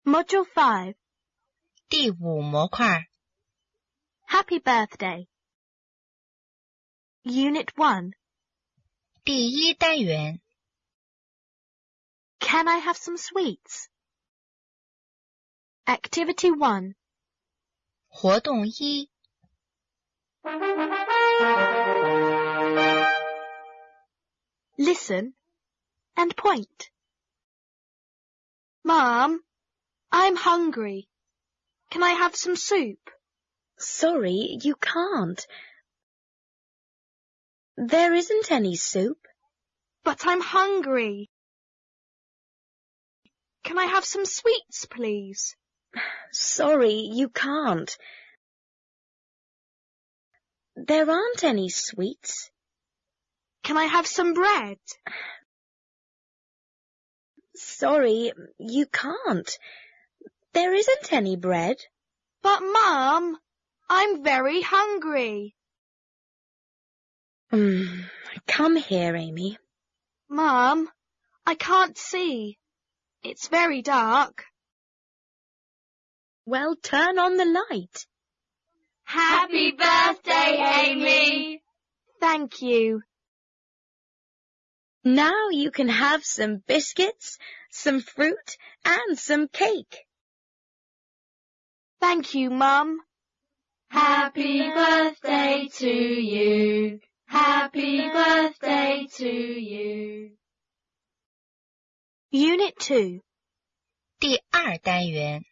Module 5. 第5模块 Happy Birthday. Unit 1. 第1单元 Can I have some sweets? Activity 1. 活动1 Listen and point. Mom, I'm hungry. Can I have some soup? Sorry, you can't. There isn't any soup. But I'm hungry. Can I have some sweets, please? Sorry, you can't. There aren't any sweets. Can I have some bread? Sorry, you can't. There isn't any bread. But Mum, I'm very hungry. Come here, Amy. Mum, I can't see. It's very dark. Well, turn on the light. Happy birthday, Amy! Thank you. Now you can have some biscuits, some fruit, and some cake. Thank you, Mum. Happy birthday to you. Happy birthday to you. Unit 2. 第2单元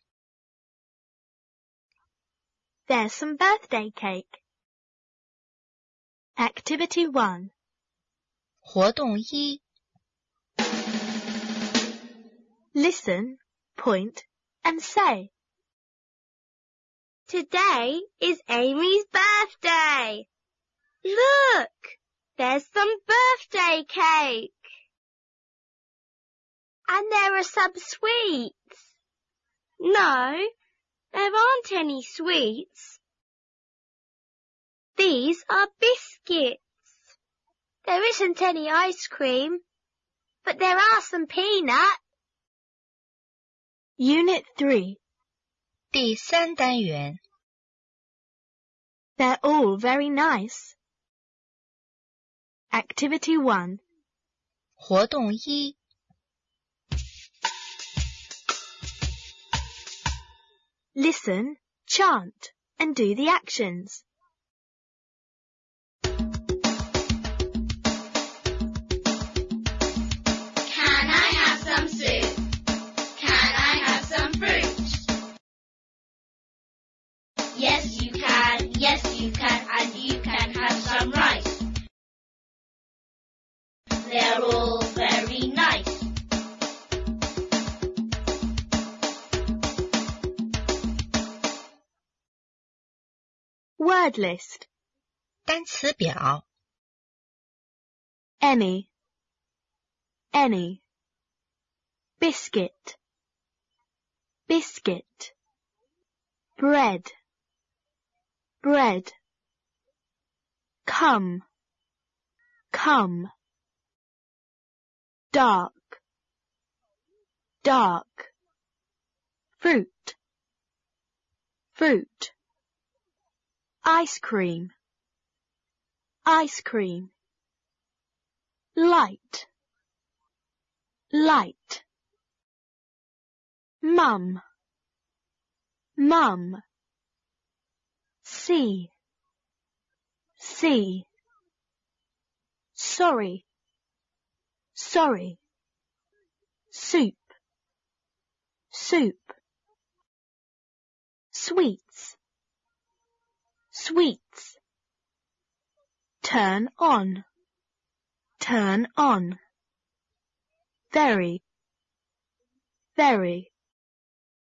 There's some birthday cake. Activity 1. 活动1 Listen, point, and say. Today is Amy's birthday. Look, there's some birthday cake. And there are some sweets. No, there aren't any sweets. These are biscuits. There isn't any ice cream, but there are some peanuts. Unit 3. 第3单元 They're all very nice. Activity 1. 活动1 Listen, chant, and do the actions. Can I have some soup? Can I have some fruit? Yes, you can, and you can have some rice. They're all very nice. Word list. 单词表 Any. Biscuit. Bread. Come. Dark. Fruit. Ice cream. Light. Mum. See. Sorry. Soup. Sweets. Turn on. Very.